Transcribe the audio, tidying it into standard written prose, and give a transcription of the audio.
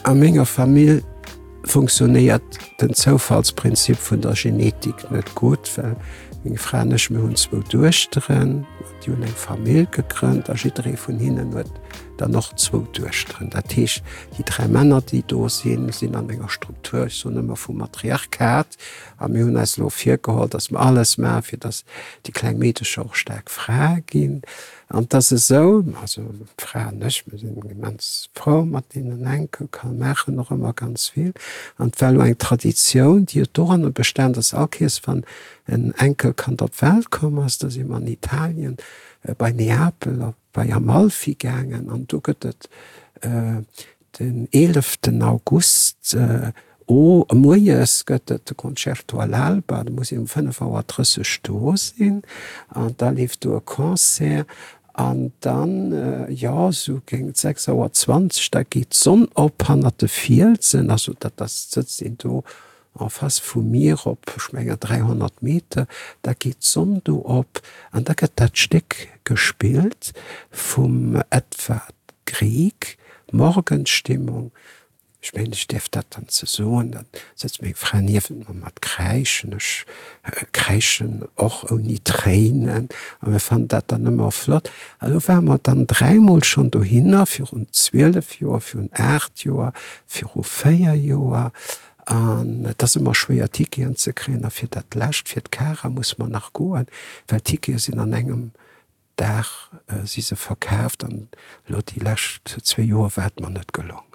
a méger Familie funktioniert den Zufallsprinzip vun der Genetik net gut, Franech mir hunn zwo Duchtren, Di hun eng Familie gekrënt, aschiedré vun hinnen huet da noch zwo Duchtren. Dat Teech die 3 Männer, die do sinn an enger Struktur so nëmmer vum Matriarchat, a mé hunn als lo fir geholt, dats ma alles Mä fir dats die kleng Mädchen auch sterk frei ginn. An dat se so Franech sinn gemens Frau mat innen enkel kann Mächen noch immer ganz viel. An well eng Traditionioun, Di do an bestä ass Akis van en Enkel kann op Welt kommen, ass dats immer an Italien bei Neapel bei Amalfi gängen an du gëtt den 11. August Moies gëtt de Concerto all'Alba, da muss 5 Auer trësse Sto sinn, an da lief du e Konzert. An dann so gegen 6:20 Uhr, da geht Sonn op hannerte Vielsen, also das sitzt in do fast vu mir op schmenger 300 Meter, da geht Sonn do op, an da gëtt dat Steck gespielt vum Edward Grieg, Morgenstimmung. Ich meine, ich darf das dann zu so, und dann setzt mich Frau Nieven mat kreischen auch ohne Tränen, und wir fanden das dann immer flott. Also waren wir dann 3-mal schon dahin, für 12 Jahre, für 8 Jahre, für 4 Jahre, und das ist immer schwer, Tickets zu kriegen, für das Last, für die Kara muss man nachgehen, weil Tickets sind an engem Tag, sie verkauft, und die letzten 2 Jahre wird man nicht gelungen.